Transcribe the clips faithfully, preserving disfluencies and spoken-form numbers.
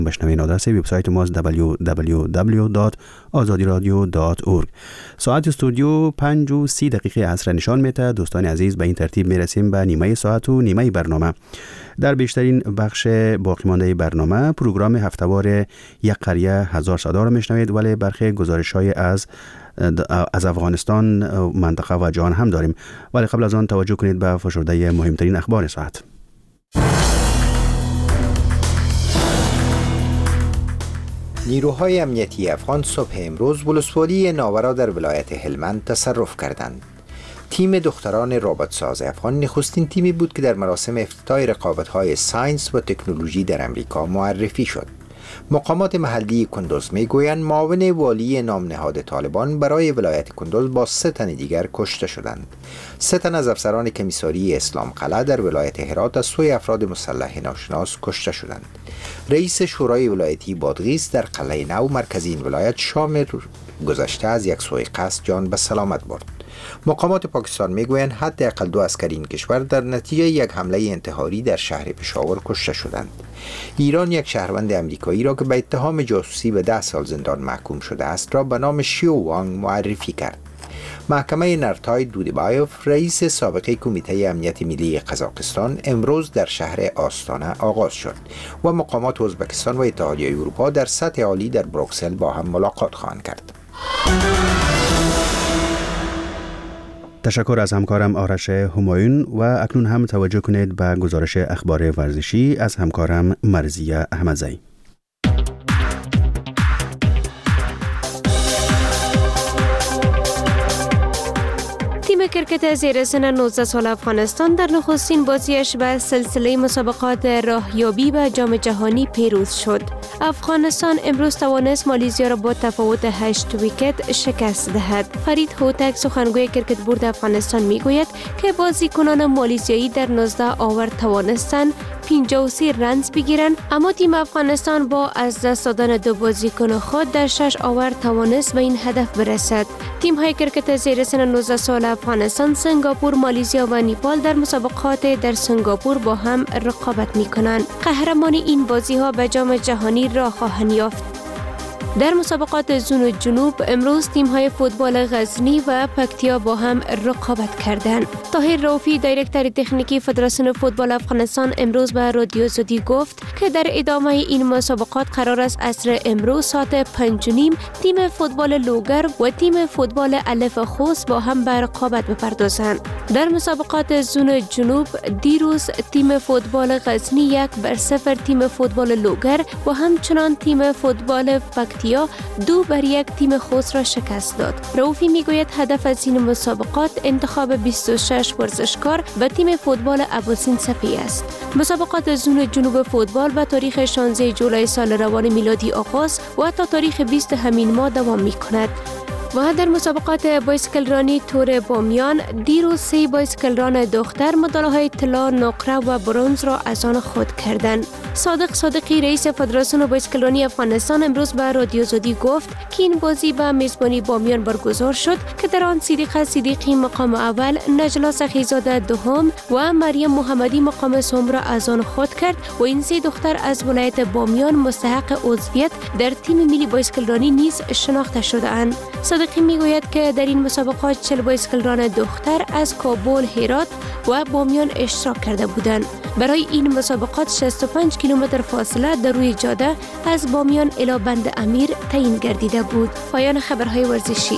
بشنوین. آدرس وبسایت ماست دبلیو دبلیو دبلیو دات آزادی رادیو دات اورگ. ساعت استودیو پنج و سی دقیقه عصر نشان میده. دوستان عزیز، به این ترتیب میرسیم به نیمه ساعت و نیمه برنامه. در بیشترین بخش باقی مانده برنامه پروگرام هفتهوار یک قریه هزار صدا را میشنوید، ولی برخی گزارش‌های از از افغانستان، منطقه و جهان هم داریم. ولی قبل از آن توجه کنید به فشرده مهمترین اخبار ساعت. نیروهای امنیتی افغان صبح امروز ولسوالی ناورا در ولایت هلمند تصرف کردند. تیم دختران رابط ساز افغان نخستین تیمی بود که در مراسم افتتاح رقابت‌های ساینس و تکنولوژی در امریکا معرفی شد. مقامات محلی کندوز میگویند معاون والی نام نهاد طالبان برای ولایت کندوز با سه تن دیگر کشته شدند. سه تن از افسران کمیساری اسلام قلعه در ولایت هرات از سوی افراد مسلح ناشناس کشته شدند. رئیس شورای ولایتی بادغیس در قلعه نو مرکزی این ولایت شام گذشته از یک سوی قصد جان به سلامت برد. مقامات پاکستان میگویند حداقل دو عسکر این کشور در نتیجه یک حمله انتحاری در شهر پشاور کشته شدند. ایران یک شهروند امریکایی را که به اتهام جاسوسی به ده سال زندان محکوم شده است را به نام شیو وانگ معرفی کرد. محکمه نرتای دودبایوف، رئیس سابقه کمیته امنیت ملی قزاقستان، امروز در شهر آستانه آغاز شد و مقامات ازبکستان و اتحادیه اروپا در سطح عالی در بروکسل با هم ملاقات خواهند کرد. تشکر از همکارم آرش همایون و اکنون هم توجه کنید به گزارش اخبار ورزشی از همکارم مرزیه احمدزی. تیم کرکت زیر سن نوزده سال افغانستان در نخستین بازیش به سلسله مسابقات راهیابی به جام جهانی پیروز شد. افغانستان امروز توانست مالزیا را با تفاوت هشت ویکت شکست دهد. فرید هوتک سخنگوی کرکت بورد افغانستان میگوید که بازیکنان مالزیایی در نوزده آور توانستند پنجاه و سه رنز بگیرند، اما تیم افغانستان با از دست دادن دو بازیکن خود در شش آور توانست به این هدف برسد. تیم های کرکت زیر سن نوزده سال افغانستان، سنگاپور، مالزیا و نیپال در مسابقات در سنگاپور با هم رقابت می کنند. قهرمان این بازی ها به جام جهانی راه خواهند یافت. در مسابقات زون جنوب امروز تیم های فوتبال غزنی و پکتیا با هم رقابت کردند. طاهر رؤوفی دایرکتور تکنیکی فدراسیون فوتبال افغانستان امروز به رادیو زدی گفت که در ادامه این مسابقات قرار است عصر امروز ساعت پنج و نیم تیم فوتبال لوگر و تیم فوتبال الف خوست با هم به رقابت بپردازند. در مسابقات زون جنوب دیروز تیم فوتبال غزنی یک بر صفر تیم فوتبال لوگر و همچنان تیم فوتبال پکتیا دو بر یک تیم خوست را شکست داد. رؤوفی میگوید هدف از این مسابقات انتخاب بیست و شش ورزشکار به تیم فوتبال ابوسین سپی است. مسابقات زون جنوب فوتبال به تاریخ شانزده جولای سال روان میلادی آغاز و تا تاریخ بیست همین ماه دوام میکند. و در مسابقات بایسکل رانی تور بامیان دیروز سه بایسکل ران دختر مدال‌های طلا، نقره و برنز را از آن خود کردند. صادق صادقی رئیس فدراسیون بایسکل رانی افغانستان امروز به رادیو زدی گفت که این بازی به میزبانی بامیان برگزار شد که در آن صدیقه صدیقی مقام اول، نجلا سخیزاده دوم و مریم محمدی مقام سوم را از آن خود کرد و این سه دختر از ولایت بامیان مستحق عضویت در تیم ملی بایسکل رانی نیز شناخته شده‌اند. صادقی میگوید که در این مسابقات چهل بایسکل ران دختر از کابل، هرات و بامیان اشتراک کرده بودند. برای این مسابقات شصت و پنج کیلومتر فاصله در روی جاده از بامیان الی بند امیر تعیین گردیده بود. پایان خبرهای ورزشی.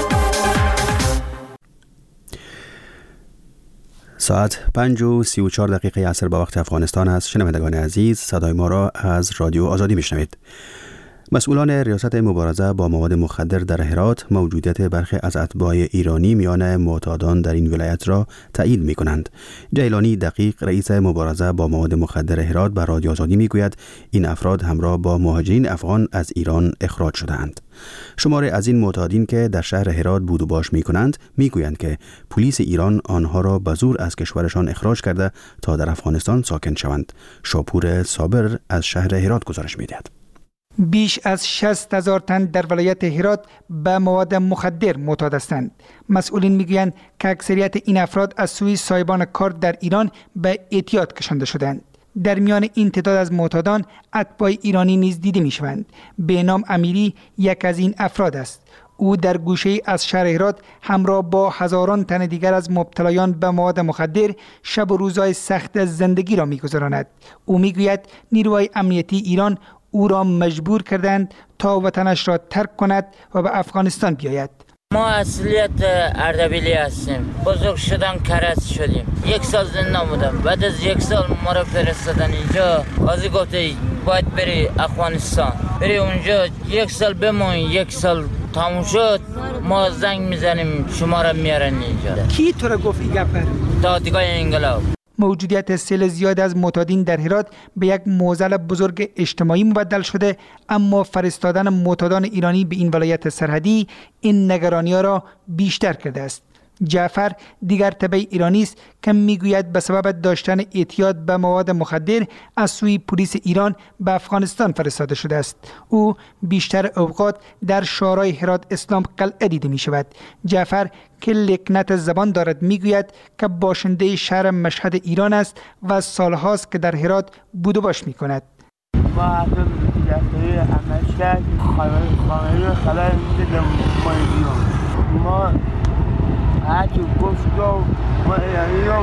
ساعت پنج و سی و چهار دقیقه عصر به وقت افغانستان است. شنوندگان عزیز، صدای ما را از رادیو آزادی میشنوید. مسئولان ریاست مبارزه با مواد مخدر در هرات موجودیت برخی از اتباع ایرانی میان معتادان در این ولایت را تایید می کنند. جیلانی دقیق رئیس مبارزه با مواد مخدر هرات به رادیو آزادی می گوید این افراد همراه با مهاجرین افغان از ایران اخراج شده‌اند. شماری از این معتادین که در شهر هرات بود و باش می کنند می گویند که پلیس ایران آنها را به زور از کشورشان اخراج کرده تا در افغانستان ساکن شوند. شاپور صابر از شهر هرات گزارش می دهد. بیش از شصت هزار تن در ولایت هرات به مواد مخدر معتاد هستند. مسئولین میگویند که اکثریت این افراد از سوی صاحبان کار در ایران به اعتیاد کشانده شدند. در میان این تعداد از معتادان اتباع ایرانی نیز دیده میشوند. بهنام امیری یک از این افراد است. او در گوشه از شهر هرات همراه با هزاران تن دیگر از مبتلایان به مواد مخدر شب و روزهای سخت زندگی را می‌گذراند. او میگوید نیروهای امنیتی ایران او را مجبور کردند تا وطنش را ترک کند و به افغانستان بیاید. ما اصلیت اردبیلی هستیم. بزرگ شدن کرج شدیم. یک سال زندان بودم. بعد از یک سال ما را فرستادن اینجا. قاضی گفته باید بری افغانستان. بری اونجا یک سال بمون، یک سال تموم شد ما زنگ میزنیم شما را میارن اینجا. کی تو را گفت این گپ؟ دادگاه انقلاب. موجودیت سیل زیاد از معتادین در هرات به یک معضل بزرگ اجتماعی مبدل شده، اما فرستادن معتادان ایرانی به این ولایت سرحدی این نگرانی‌ها را بیشتر کرده است. جعفر دیگر تبع ایرانی است که میگوید به سبب داشتن اعتیاد به مواد مخدر از سوی پلیس ایران به افغانستان فرستاده شده است. او بیشتر اوقات در شورای هرات اسلام قلعه دیده می شود. جعفر که لکنت زبان دارد میگوید که باشنده شهر مشهد ایران است و سالهاست که در هرات بود و باش می کند. ما اصلا جعفری امشکت خانه خلال میده ما هرچی گفت و ما ایرانی رو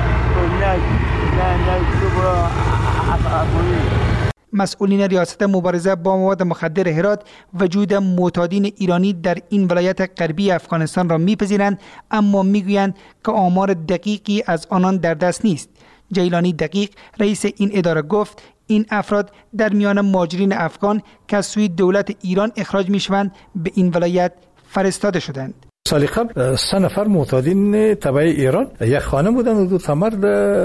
کنید نه نه تو برا افغانی. مسئولین ریاست مبارزه با مواد مخدر هرات وجود معتادین ایرانی در این ولایت غربی افغانستان را میپذیرند، اما میگویند که آمار دقیقی از آنان در دست نیست. جیلانی دقیق رئیس این اداره گفت این افراد در میان مهاجرین افغان که از سوی دولت ایران اخراج میشوند به این ولایت فرستاده شدند. سال قبل سه نفر معتادین تبع ایران یک خانم بودن و دو تا مرد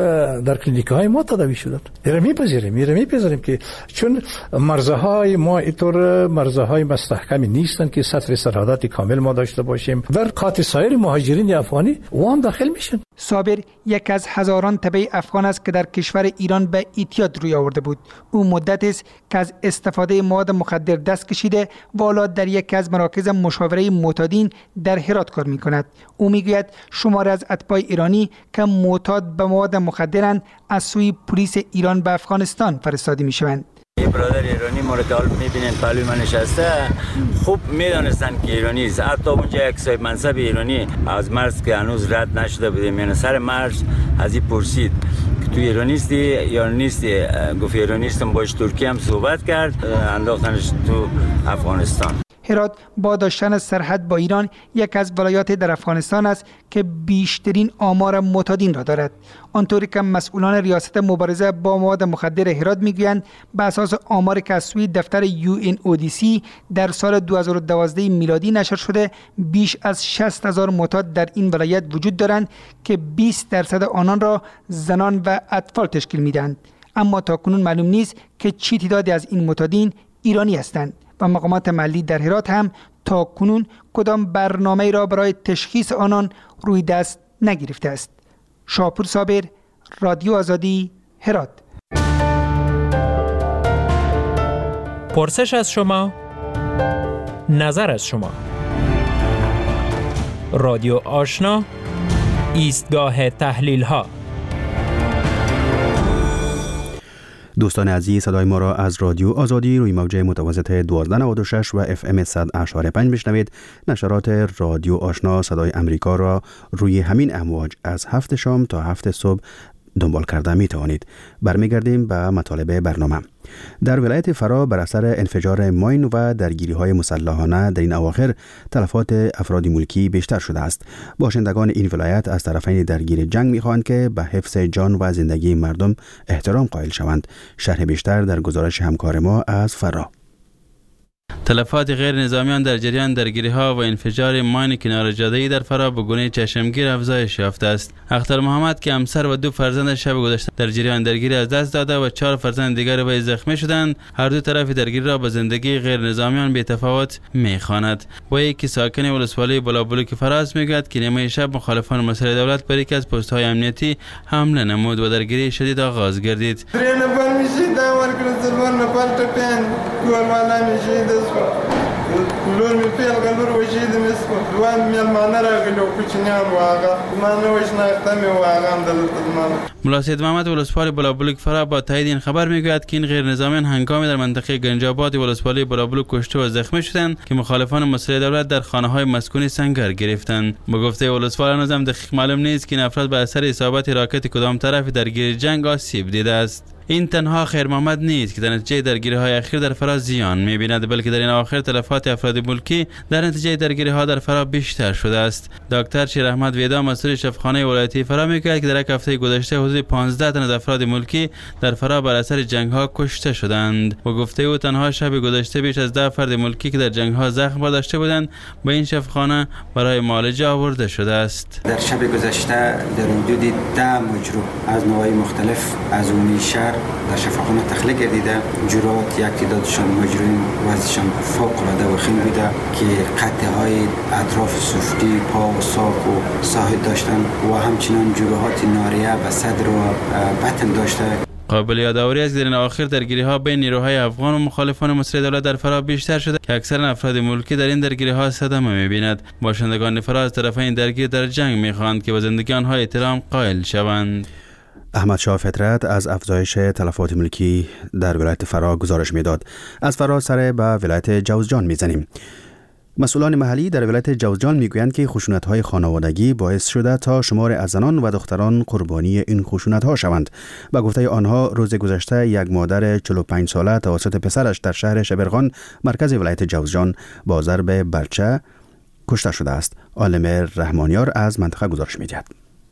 در کلینیک‌های ما تداوی شدند. ایران میپذیریم ایران میپذیریم که چون مرزهای ما اینطور مرزهای مستحکمی نیستن که سطر سرحدات کامل ما داشته باشیم. در قاطع سایر مهاجرین افغانی و هم داخل میشن. صابر یک از هزاران تبع افغان است که در کشور ایران به اعتیاد روی آورده بود. او مدت است که از استفاده مواد مخدر دست کشیده و حالا در یک از مراکز مشاوره معتادین در هرات کار میکند. او میگوید شمار از اتباع ایرانی که معتاد به مواد مخدرند از سوی پلیس ایران به افغانستان فرستاده میشوند. این برادر ایرانی ما رو که حال میبینین پهلوی من نشسته خوب میدانستن که ایرانی است. حتی اونجا یک صاحب منصب ایرانی از مرز که هنوز رد نشده بوده میان سر مرز از این پرسید که تو ایرانیستی یا نیستی، گفت ایرانیستم. باش ترکی هم صحبت کرد انداختنش تو افغانستان. هرات با داشتن سرحد با ایران یک از ولایات در افغانستان است که بیشترین آمار معتادین را دارد. آنطوری که مسئولان ریاست مبارزه با مواد مخدر هرات میگویند به اساس آماری که از سوی دفتر یو ان او دی سی در سال دو هزار و دوازده میلادی نشر شده بیش از شصت هزار معتاد در این ولایت وجود دارند که بیست درصد آنان را زنان و اطفال تشکیل میدهند. اما تاکنون معلوم نیست که چی تعدادی از این معتادین ایرانی هستند و مقامات محلی در هرات هم تا کنون کدام برنامه را برای تشخیص آنان روی دست نگرفته است. شاپور صابر، رادیو آزادی، هرات. پرسش از شما، نظر از شما. رادیو آشنا، ایستگاه تحلیل ها. دوستان عزیز، صدای ما را از رادیو آزادی روی موج متوسط دوازده نود و شش و اف ام صد اشاره پنج بشنوید. نشرات رادیو آشنا صدای امریکا را روی همین امواج از هفت شام تا هفت صبح دنبال کرده می توانید. برمیگردیم به مطالب برنامه. در ولایت فرا بر اثر انفجار ماین و درگیری های مسلحانه در این اواخر تلفات افراد ملکی بیشتر شده است. باشندگان این ولایت از طرفین درگیر جنگ می خواهند که به حفظ جان و زندگی مردم احترام قائل شوند. شرح بیشتر در گزارش همکار ما از فرا. تلفات غیر نظامیان در جریان درگیری‌ها و انفجار ماین کنار جاده‌ای در فرا به گونه چشمگیر افزایش یافته است. اختر محمد که همسر و دو فرزند شب گذشته در جریان درگیری از دست داده و چهار فرزند دیگر وی زخمی شدند، هر دو طرف درگیری را به زندگی غیر نظامیان بی‌تفاوت می‌خواند. وی که ساکن ولسوالی بلابلوک فراز میگوید که نیمه شب مخالفان مسئله دولت بر یکی از پست‌های امنیتی حمله نمود و درگیری شدید آغاز گردید. مسکو لور می پیل گلور وجید مسکو دوام میل مانر اگلو کوچنیان واقع من نوش نختم واقع دلت من ملا سید محمد ولسوالی بلابلوک فرا با تایید این خبر میگوید که این غیر نظامیان هنگامی در منطقه گنجاباد ولسوالی بلابلوک کشته و زخمی شدند که مخالفان مسئله دولت در خانه‌های مسکونی سنگر گرفتند. با گفته ولسوالی هنوز دقیق معلوم نیست که این افراد به اثر اصابت راکت کدام طرف درگیر جنگ آسیب دیده است. این تنها خیر محمد نیست که در نتیجه درگیری‌های اخیر در فرا زیان می‌بیند، بلکه در این اواخر تلفات افراد ملکی در نتیجه درگیری‌ها در فرا بیشتر شده است. دکتر شیر احمد ویدا مسئول شفاخانه ولایتی فرا میگوید که در یک هفته گذشته حدود پانزده تن از افراد ملکی در فرا بر اثر جنگ‌ها کشته شدند. با گفته او تنها شب گذشته بیش از ده فرد ملکی که در جنگ‌ها زخم برداشته بودند به این شفاخانه برای معالجه آورده شده است. در شب گذشته در حدود ده مجروح از نواحی مختلف از اون شهر در شفاخانه تخلیه گردیده. جرات یک تعدادشان مجروحین وضعشان فوق العاده وخیم بوده که قطعه‌های اطراف سفتی، پا و ساق و ساحل داشتند و همچنین جروحات ناریه به صدر و بطن داشته. قابل یادآوری است که در این اواخر درگیری‌ها بین نیروهای افغان و مخالفان مسئله دولت در فرا بیشتر شده که اکثر افراد ملکی در این درگیری‌ها صدمه می‌بیند. باشندگان فرا از طرفین درگیر در جنگ می‌خواهند که به زندگی آنها احترام قائل شوند. احمد شاه فطرت از افزایش تلفات ملکی در ولایت فرا گزارش میداد. از فرا سر به ولایت جوزجان میزنیم. مسئولان محلی در ولایت جوزجان میگویند که خشونت‌های خانوادگی باعث شده تا شمار از زنان و دختران قربانی این خشونت‌ها شوند. با گفته آنها روز گذشته یک مادر چهل و پنج ساله توسط پسرش در شهر شبرغان مرکز ولایت جوزجان با ضرب برچه کشته شده است. عالم رحمانیار از منطقه گزارش میدهد.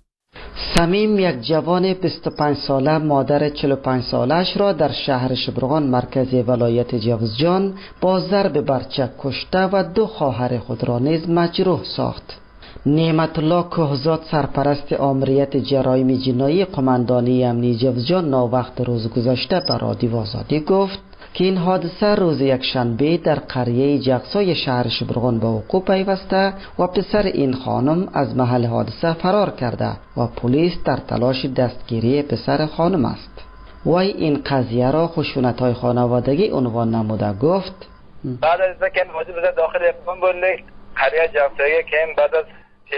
سمیم یک جوان بیست و پنج ساله مادر چهل و پنج سالش را در شهر شبرغان مرکز ولایت جوزجان با ضرب برچه کشته و دو خواهر خود را نیز مجروح ساخت. نعمت الله کهزاد سرپرست آمریت جرایم جنایی قماندانی امنی جوزجان ناوقت روز گذشته به رادیو آزادی گفت که این حادثه روز یک شنبه در قریه جغسای شهر شبرغان به وقوع پیوسته و پسر این خانم از محل حادثه فرار کرده و پلیس در تلاش دستگیری پسر خانم است. وی این قضیه را خشونت‌های خانوادگی عنوان نموده گفت بعد از اینکه موجود داخل اقامت بود قریه جغسای که بعد از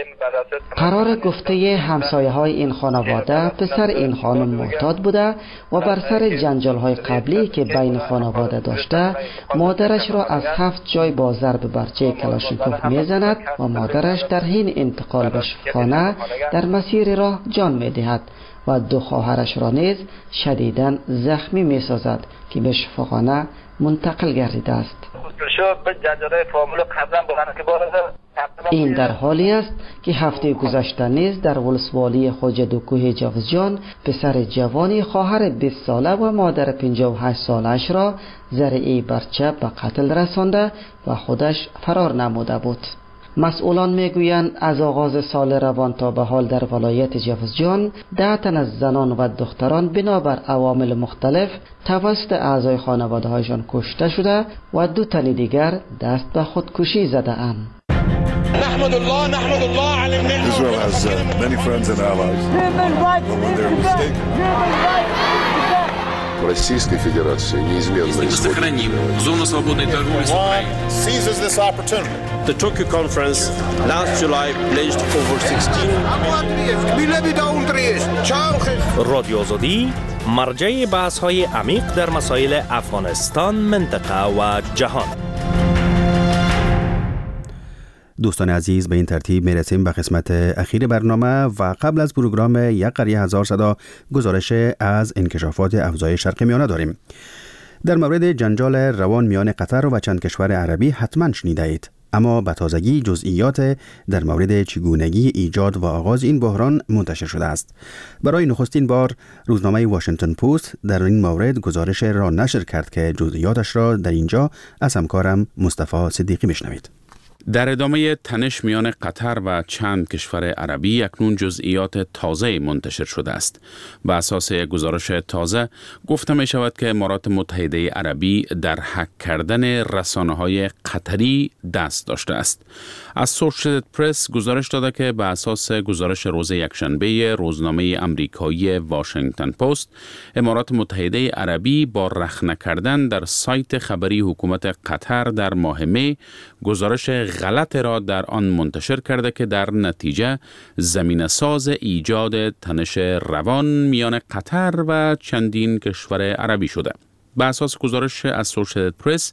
قرار گفته همسایه های این خانواده پسر این خانم معتاد بوده و بر سر جنجال های قبلی که بین خانواده داشته مادرش را از هفت جای با ضرب برچه کلاشینکوف میزند و مادرش در حین انتقال به شفاخانه در مسیر راه جان میدهد و دو خواهرش را نیز شدیداً زخمی میسازد که به شفاخانه منتقل گردیده است. این در حالی است که هفته گذشته نیز در ولسوالی خواجه دوکوه جوزجان پسر جوانی خواهر بیست ساله و مادر پنجاه و هشت سالش را ذریعه برچه به قتل رسانده و خودش فرار نموده بود. مسئولان میگویند از آغاز سال روان تا به حال در ولایت جوزجان ده تن از زنان و دختران بنابر عوامل مختلف توسط اعضای خانواده هایشان کشته شده و دو تن دیگر دست به خودکشی زده اند. نحمد الله نحمد الله على النعمة. Israel has uh, many friends and allies. When they're mistaken. Российской Федерации неизменно сохраним зону свободной торговли с Украиной. Seizes this opportunity. The Tokyo conference last July pledged over sixteen. رادیو آزادی مرجع بحث‌های عمیق در مسائل افغانستان، منطقه و جهان. دوستان عزیز، به این ترتیب میرسیم به قسمت اخیر برنامه و قبل از پروگرام یک قریه هزار صدا گزارش از انکشافات افزایش شرق میانه داریم. در مورد جنجال روان میان قطر و چند کشور عربی حتما شنیده اید، اما به تازگی جزئیات در مورد چگونگی ایجاد و آغاز این بحران منتشر شده است. برای نخستین بار روزنامه واشنگتن پست در این مورد گزارش را نشر کرد که جزئیاتش را در اینجا از همکارم مصطفی صدیقی میشنوید. در ادامه تنش میان قطر و چند کشور عربی اکنون جزئیات تازه منتشر شده است. بر اساس گزارش تازه گفته می شود که امارات متحده عربی در هک کردن رسانه‌های قطری دست داشته است. اسوشییتد پرس گزارش داده که بر اساس گزارش روز یکشنبه روزنامه آمریکایی واشنگتن پست، امارات متحده عربی با رخنه کردن در سایت خبری حکومت قطر در ماه می گزارش غلط را در آن منتشر کرده که در نتیجه زمینه ساز ایجاد تنش روان میان قطر و چندین کشور عربی شده. بر اساس گزارش اسوشییتد پرس،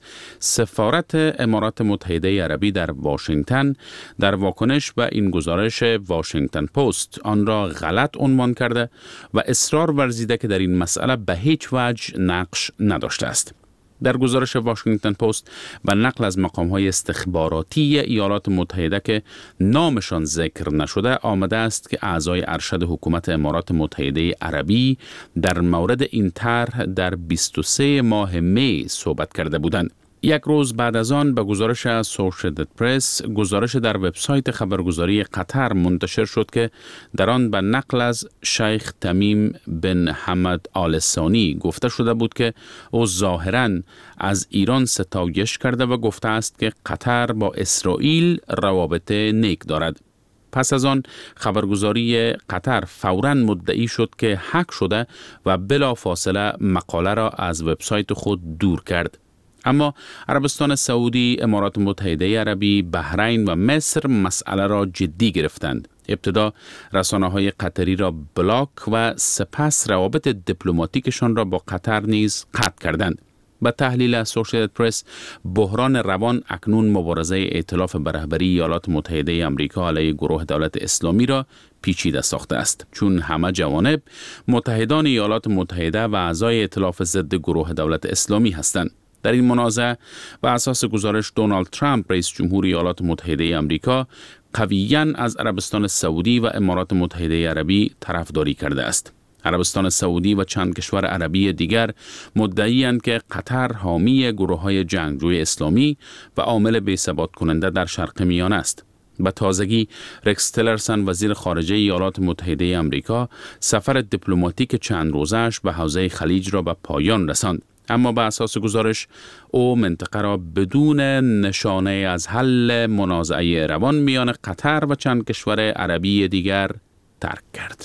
سفارت امارات متحده عربی در واشنگتن در واکنش به این گزارش واشنگتن پست آن را غلط عنوان کرده و اصرار ورزیده که در این مسئله به هیچ وجه نقش نداشته است. در گزارش واشنگتن پست و نقل از مقام‌های استخباراتی ایالات متحده که نامشان ذکر نشده آمده است که اعضای ارشد حکومت امارات متحده عربی در مورد این طرح در بیست و سوم ماه می صحبت کرده بودند. یک روز بعد از آن به گزارش اسوشییتد پرس گزارش در وبسایت خبرگزاری قطر منتشر شد که در آن به نقل از شیخ تمیم بن حمد آل ثانی گفته شده بود که او ظاهراً از ایران ستایش کرده و گفته است که قطر با اسرائیل روابط نیک دارد. پس از آن خبرگزاری قطر فوراً مدعی شد که هک شده و بلافاصله مقاله را از وبسایت خود دور کرد. اما عربستان سعودی، امارات متحده عربی، بحرین و مصر مسئله را جدی گرفتند. ابتدا رسانه‌های قطری را بلاک و سپس روابط دیپلماتیکشان را با قطر نیز قطع کردند. با تحلیل اسوشییتد پرس، بحران روان اکنون مبارزه ائتلاف به رهبری ایالات متحده آمریکا علیه گروه دولت اسلامی را پیچیده ساخته است، چون همه جوانب متحدان ایالات متحده و اعضای ائتلاف ضد گروه دولت اسلامی هستند. در این منازعه و اساس گزارش دونالد ترامپ رئیس جمهور ایالات متحده آمریکا قویاً از عربستان سعودی و امارات متحده عربی طرفداری کرده است. عربستان سعودی و چند کشور عربی دیگر مدعی‌اند که قطر حامی گروه‌های جنگجوی اسلامی و عامل بی‌ثبات کننده در شرق میانه است. به تازگی رکس تیلرسن وزیر خارجه ایالات متحده آمریکا سفر دیپلماتیک چند روزه‌اش به حوزه خلیج را به پایان رساند. اما به اساس گزارش او منطقه را بدون نشانه از حل منازعه روان میان قطر و چند کشور عربی دیگر ترک کرد.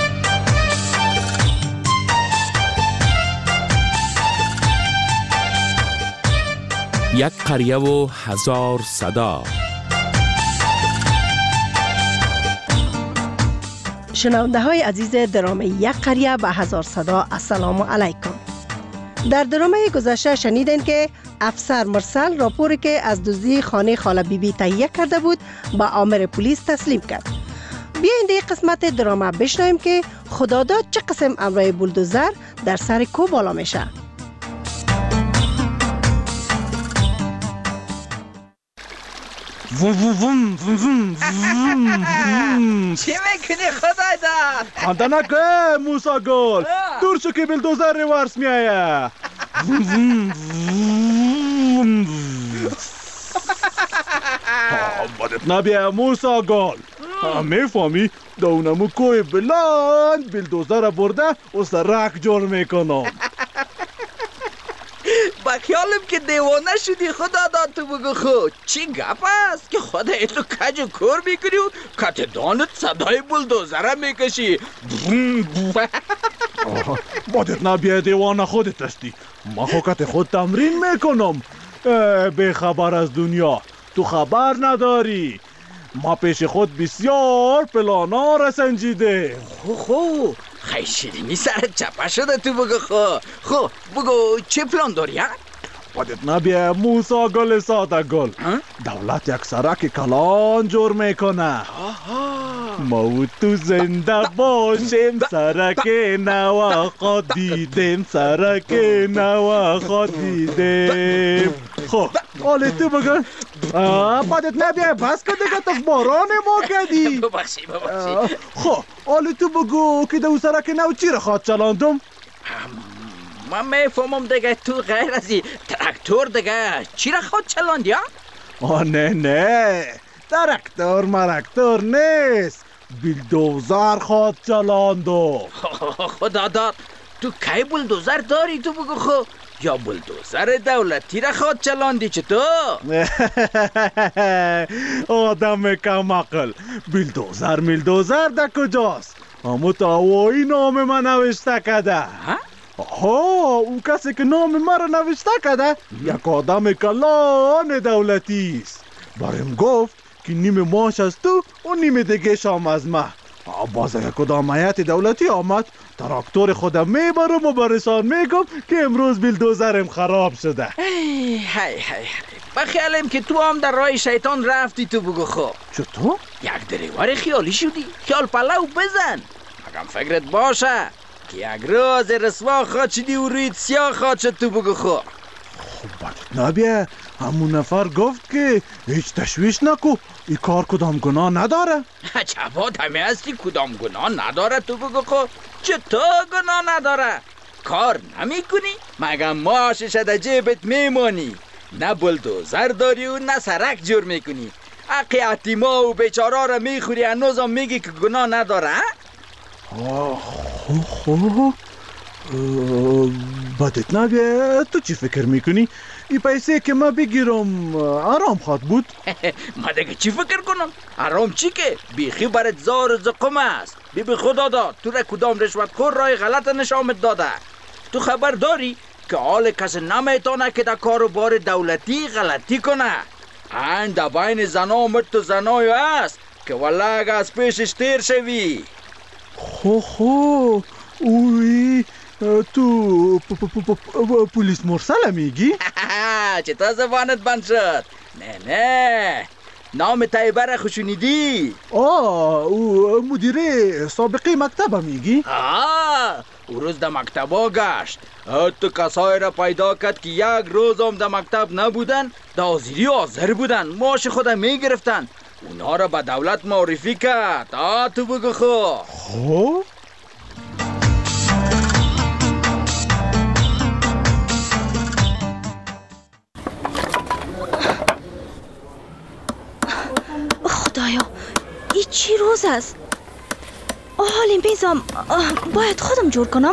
یک قریه و هزار صدا. شنونده های عزیز درام یک قریه و هزار صدا، السلام علیکم. در درامه گذشته شنیدین که افسر مرسل راپوری که از دزدی خانه خاله بیبی تهیه کرده بود با آمر پلیس تسلیم کرد. بیایید این قسمت درامه بشنویم که خداداد چه قسم امرای بولدوزر در سر کو بالا میشه. ووم ووم ووم ووم. چی میکنی خدای داد؟ خانده نکه موسا گل، دور شو که بلدوزر ریورس میایه. بدت نبیه موسا گل، میفهمی دونمو کوی بلند بلدوزر برده و سرک جور میکنم. با خیالم که دیوانه شدی خدا داد تو بگو خود چی گپ است که خدا تو کج و کور میکنی و کت دانت صدای بلدوزره میکشی. بادت نبیه دیوانه خودت هستی، ما خوکت خود تمرین میکنم. بی خبر از دنیا تو خبر نداری، ما پیش خود بسیار پلانا را سنجیده. خو خو خیلی شیرینی سرت چپه شده تو بگو خو خو بگو چه پلان داری؟ بادت نبیه موسا گل ساده گل، دولت یک سرک کلان جور میکنه. ما و تو زنده باشیم، سرک نوا خود دیدیم، سرک نوا خود دیدیم. خب حالی تو بگن بادت نبیه بس که دیگه تو باران ما کردی. ببخشی ببخشی. خب حالی تو بگو که دو سرک نو چی را خواد چلاندم؟ من میفهمم دیگه تو غیر ازی تراکتور دیگه چی را خود چلاندی ها؟ آه نه نه، ترکتور مرکتور نیست، بیلدوزر خواد چلاندو. خدا داد، تو کی بلدوزر داری تو بگو خو؟ یا بلدوزر دولتی را خواد چلاندی چطور؟ آدم کم عقل، بیلدوزر میلدوزر ده کجاست؟ اما تا وای نام من نوشته کده. آها، اون کسی که نام من را نوشته کده یک آدم کلان دولتی است. بریم گفت که نیم ماش از تو و نیم دیگه شام از من. باز اگه کدام هیئت دولتی آمد تراکتور خودم میبرم و برشان میگم که امروز بیلدوزرم خراب شده. هی هی هی بخیالم که تو هم در راه شیطان رفتی تو بگو خب. چطور؟ یک دریوار خیالی شدی، خیال پلو بزن. مگم فکرت باشه که یک روز رسوا خواد شدی و روی سیاه خواد شد تو بگو خب. خب نبیه، همون نفر گفت که هیچ تشویش نکو، این کار کدام گناه نداره. چبات همه هستی کدام گناه نداره تو بگو خب. چطور گناه نداره؟ کار نمی کنی؟ مگم ماشش در جیبت میمانی، نه بلدوزر داری و نه سرک جور میکنی. حقی اتیما و بیچارا را میخوری هنوزم میگی که گناه نداره؟ آه خو بدت نبیه، تو چی فکر میکنی؟ این پیسه که ما بگیرم آرام خواد بود؟ ما دیگه چی فکر کنم؟ آرام چی که؟ بیخی برات زار و زقم است. بی بی خدا داد تو را کدام رشوت خور رای غلط نشامت داده. تو خبر داری که حال کسی نمیتونه که در کاروبار دولتی غلطی کنه. این در بین زنا مرد و زنای است که والله اگه از پیشش تیر شوی. خو خو اوی تو پولیس مرسل میگی؟ چطور زبانت بند شد؟ نه نه، نام طیبه را خوشونیدی؟ آه، او مدیر سابقه مکتب میگی؟ آه، او روز در مکتب گشت. تو کسای را پیدا کرد که یک روز هم در مکتب نبودن، در حاضری حاضر بودن، معاش خود میگرفتن. اونا را به دولت معرفی کرد. آه تو بگو خو. خو؟ خدایا، این چی روز است؟ حالی میزم باید خودم جور کنم.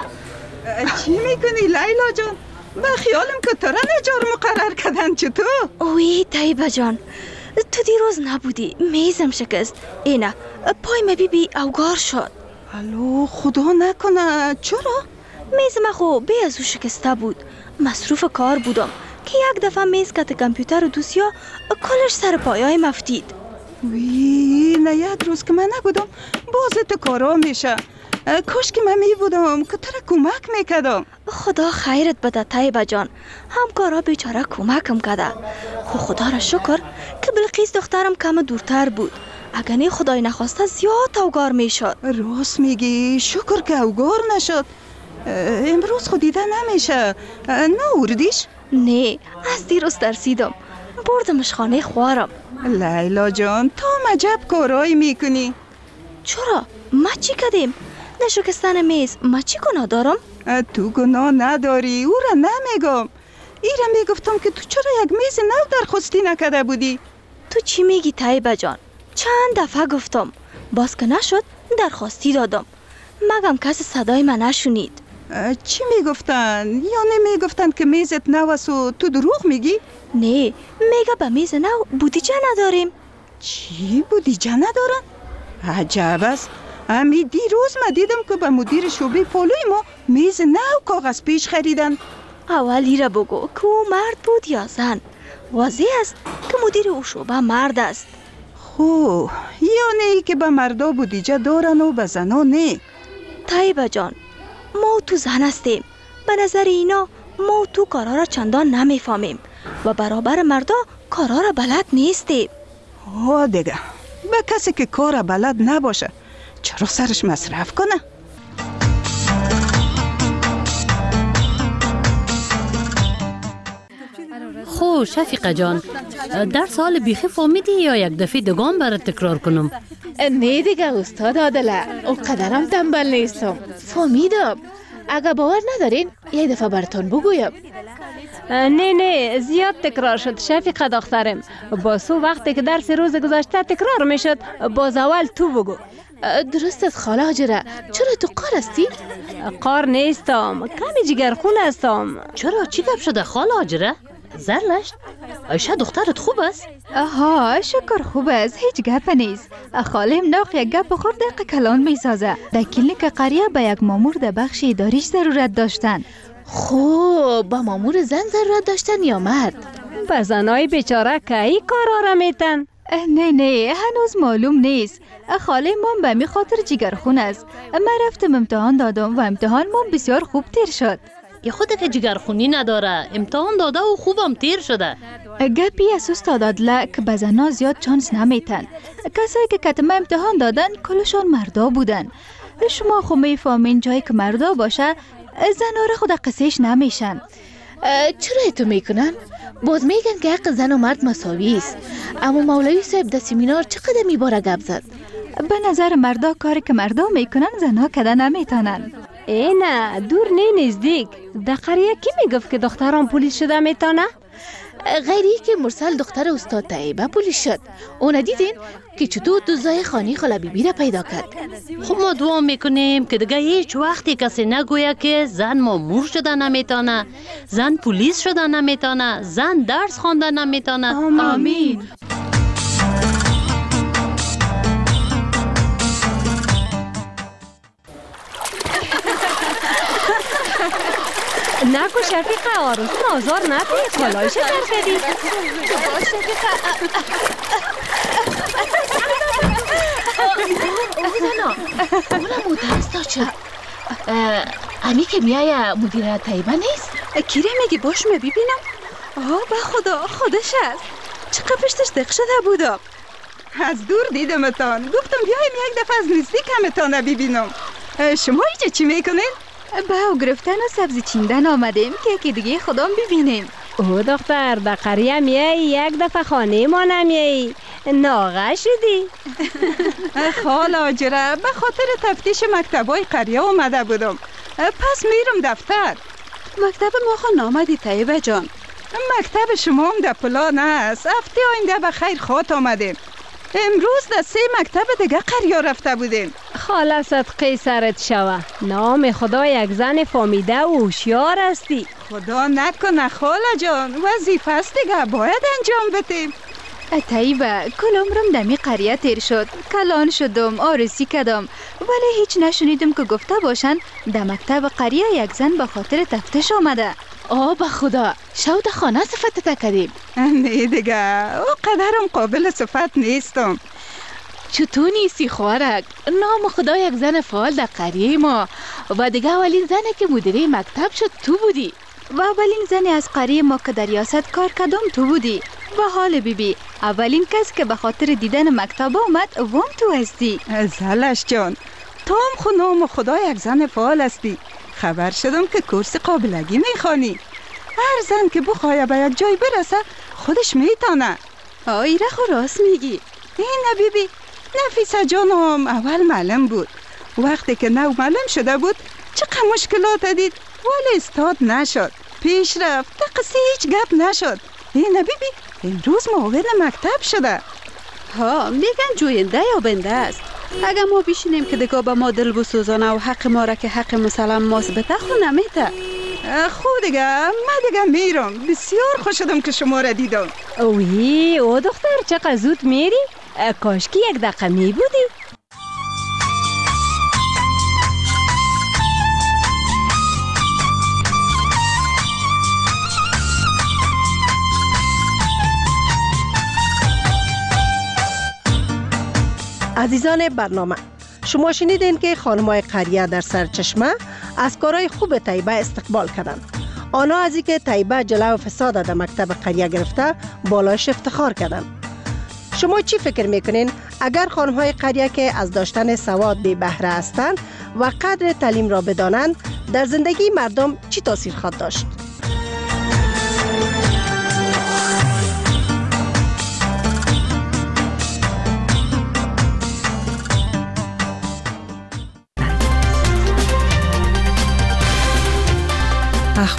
چی میکنی لیلا جان؟ به خیالم که ترا نجار مقرر کردن چطور؟ اوی طیبه جان، تو دیروز نبودی، میزم شکست. اینه پای ما بی بی اوگار شد. الو خدا نکنه. چرا؟ میزم خو بی از او شکسته بود. مصروف کار بودم که یک دفعه میز کت کامپیوتر و دوسیا کلش سر پایای مفتید. وی نه یک روز که من نبودم باز تو کارا میشه. کاش که من می بودم که تو را کمک میکردم. خدا خیرت بده طیبه جان، همکارا بیچاره کمکم کرده. خو خدا را شکر که بلقیس دخترم کم دورتر بود، اگر نه خدای نخواسته زیاد اوگار میشد. راست میگی، شکر که اوگار نشد. امروز خود دیده نمیشه. نه اردیش؟ نه، از دیروز ترسیدم، بردمش خانه خوارم. لیلا جان تو عجب کارایی میکنی. چرا؟ ما چی کردیم؟ نشکستن میز ما چی گناه دارم؟ تو گناه نداری، او را نمیگم. ای را میگفتم که تو چرا یک میز نو درخواستی نکرده بودی؟ تو چی میگی طیبه جان؟ چند دفعه گفتم، باز که نشد درخواستی دادم، مگم کسی صدای من نشونید. چی میگفتن؟ یا نمیگفتن که میزت نو است و تو دروغ میگی؟ نه، میگه به میز نو بودیجه نداریم. چی بودیجه ندارن؟ عجب است. امی دیروز ما دیدم که به مدیر شعبه پولوی ما میز نو کاغذ پیش خریدن. اولی را بگو که او مرد بود یا زن. واضح است که مدیر او شعبه مرد است. خو یعنی که به مردا بودیجه دارن و به زنا نه. طیبه جان، ما تو زن هستیم، به نظر اینا ما تو کارا را چندان نمیفهمیم و برابر مردا کارا را بلد نیستیم. ها دیگه، به کسی که کار بلد نباشه چرا سرش مصرف کنه؟ خو شفیقه جان، در سال بیخی فهمیدی یا یک دفعه دگان برات تکرار کنم؟ نه دیگه استاد عادله، او قدرم تنبل نیستم، فهمیدم. اگه باور ندارین یک دفعه براتون بگویم. نه نه زیاد تکرار شد شفیقه دخترم. با سو وقتی که درس روز گذشته تکرار میشد باز اول تو بگو. درست است خاله هاجره. چرا تو قار هستی؟ قار نیستم، کمی جگرخون هستم. چرا چی گپ شده خاله هاجره؟ زرلشت عایشه دخترت خوب است؟ آها شکر خوب است، هیچ گپ نیست. خالم ناق یک گپ خورد دق کلان میسازه. در کلینیک قریه به یک مامور در بخش اداریش ضرورت داشتن. خوب با مامور زن ضرورت داشتن یا مرد؟ به زنای بیچاره که ای کارا را میتن؟ نه نه هنوز معلوم نیست. خاله مام به می خاطر جگرخون است. من رفتم امتحان دادم و امتحان مام بسیار خوب تیر شد. یه خود که جگرخونی نداره، امتحان داده و خوبم تیر شده. گپی از استاد عادله که به زنا زیاد چانس نمیتن. کسایی که کتم امتحان دادن کلشان مردا بودن. شما خو میفهمین جایی که مردا باشه زنا را خود قصهش نمیشن. چرا تو میکنن؟ باز میگن که حق زن و مرد مساوی است. اما مولوی صاحب در سمینار چقدر میباره گپ زد. به نظر مردا کاری که مردا میکنن زنها کده نمیتونن. ای نه دور نه نزدیک. در قریه کی میگفت که دختران پلیس شده میتونه؟ غیری که مرسل دختر استاد طیبه پلیس شد. اون دیدین که چطور دوزای خانی خاله بیبی را پیدا کرد. خب ما دعا میکنیم که دیگه هیچ وقتی کسی نگویه که زن مامور شده نمیتونه، زن پلیس شده نمیتونه، زن درس خوانده نمیتونه. آمین, آمین. نکو شفیقه آروز آزار ندید کالایش در بدید. باش شفیقه. اوزانا اونا مدرس داشت شد. امی که میای مدیر طیبه نیست؟ کیره میگی باش می ببینم؟ آه به خدا خودش است. چقدر پشتش دق شده بودم. از دور دیدمتان. گفتم بیایم یک دفعه از نزدیک همتان ببینم. شما اینجا چی میکنین؟ باو گرفتن و سبزی چیندن آمدیم که یکی دیگه خودم ببینیم. او دختر در قریه میایی یک دفعه خانه ما نمیایی ناغه شدی. خاله هاجره به خاطر تفتیش مکتبای قریه اومده بودم. پس میرم دفتر. مکتب ما خو نامدی طیبه جان. مکتب شما هم در پلان است. هفته آینده به خیر خاط آمدیم. امروز در سه مکتب دیگه قریه رفته بودیم. خاله صدقه سرت شوه. نام خدا یک زن فامیده و هوشیار هستی. خدا نکنه خاله جان، وظیفه است دیگه باید انجام بدیم. طیبه کل عمرم دمی قریه تیر شد. کلان شدم، آرسی کردم، ولی هیچ نشنیدم که گفته باشن در مکتب قریه یک زن به خاطر تفتیش آمده. آه به خدا شود خانه صفت تکریم. نه دیگه او قدرم قابل صفت نیستم. چطور نیستی خوارک؟ نام خدا یک زن فعال در قریه ما و دیگه اولین زنه که مدیره مکتب شد تو بودی. و اولین زنی از قریه ما که در ریاست کار کردم تو بودی. و حال بیبی اولین کس که به خاطر دیدن مکتب آمد وام تو هستی. زلش جان تو هم خو نام خدا یک زن فعال هستی. خبر شدم که کورس قابلگی میخوانی. هر زن که بخواه به یک جای برسه خودش میتانه. آیره خو راست میگی. این بیبی نفیسه جانم اول معلم بود. وقتی که نو معلم شده بود چقدر مشکلات دید ولی استاد نشد. پیش رفت تا قصه هیچ گپ نشد. این بیبی امروز معاون مکتب شده. ها میگن جوینده یا بنده است. اگر ما بشینیم که دیگه به ما دل بسوزانه و حق ما را که حق مسلم ماست بته خو نمیته. خود دیگه من دیگه میرم. بسیار خوش شدم که شما را دیدم. اوی او دختر چقدر زود میری؟ کاش که یک دقیقه می بودی. عزیزان برنامه، شما شنیدین که خانم‌های قریه در سرچشمه از کارهای خوب طیبه استقبال کردند. آنها از اینکه طیبه جلو فساد در مکتب قریه گرفته بالاش افتخار کردند. شما چی فکر میکنین اگر خانم‌های قریه که از داشتن سواد بی بهره هستند و قدر تعلیم را بدانند در زندگی مردم چی تاثیر خواهد داشت؟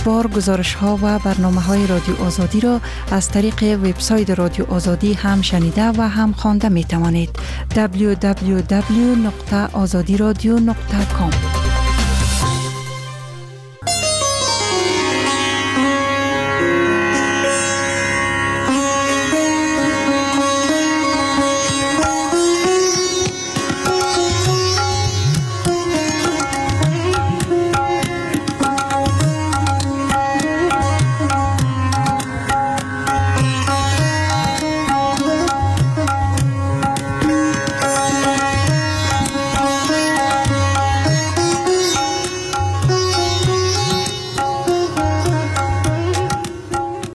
اخبار، گزارش ها و برنامه های رادیو آزادی را از طریق وبسایت رادیو آزادی هم شنیده و هم خوانده می توانید. دبلیو دبلیو دبلیو دات آزادی رادیو دات کام